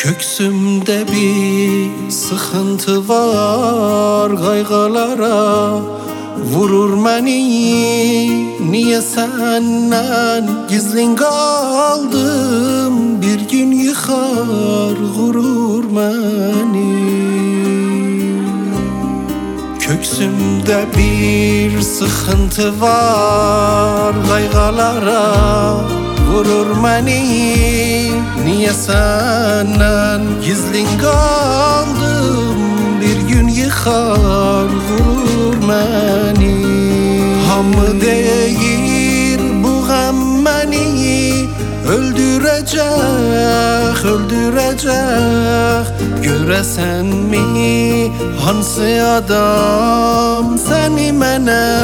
Köksümde bir sıkıntı var, kaygılara vurur beni. Niye senden gizlin kaldım? Bir gün yıkar gurur beni. Köksümde bir sıkıntı var, kaygılara vurur beni. Niye senden gizlin kaldım? Bir gün yıkar vurur beni. Hamı değil bu gam beni öldürecek, öldürecek. Göresen mi hansı adam seni mənə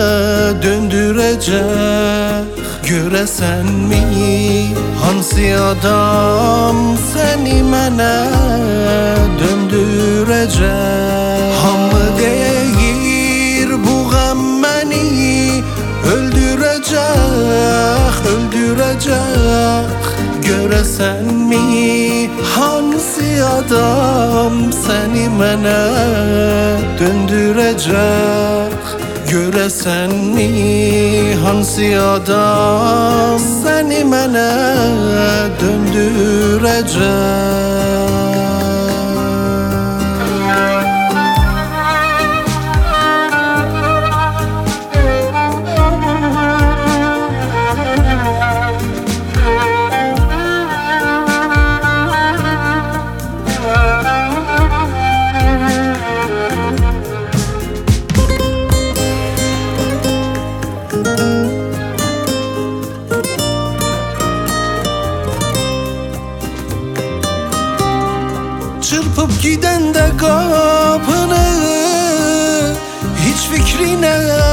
döndürecek? Göresen mi hansı adam seni mənə döndürecek? Hamı deyir bu gam beni öldürecek, öldürecek. Göresen mi hansı adam seni mənə döndürecek? Göresen mi hansı adam seni mənə döndürecek? Çırpıp giden de kapını, hiç fikrine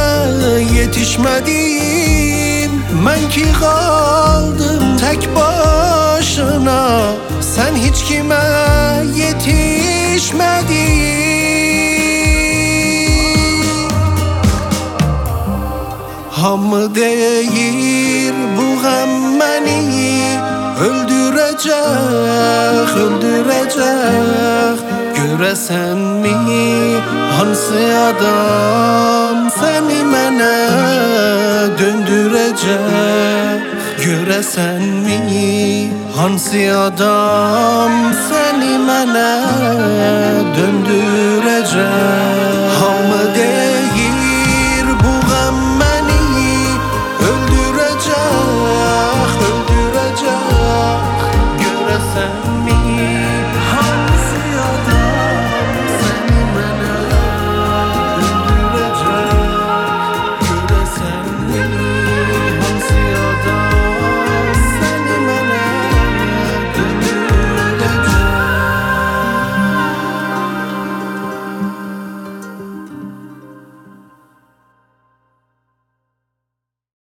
yetişmedim. Ben ki kaldım tek başına, sen hiç kime yetişmedin. Hamı değil bu gam beni öldürecek, öldürecek. Göresen mi hansı adam seni mənə döndürecek? Göresen mi hansı adam seni mənə döndürecek?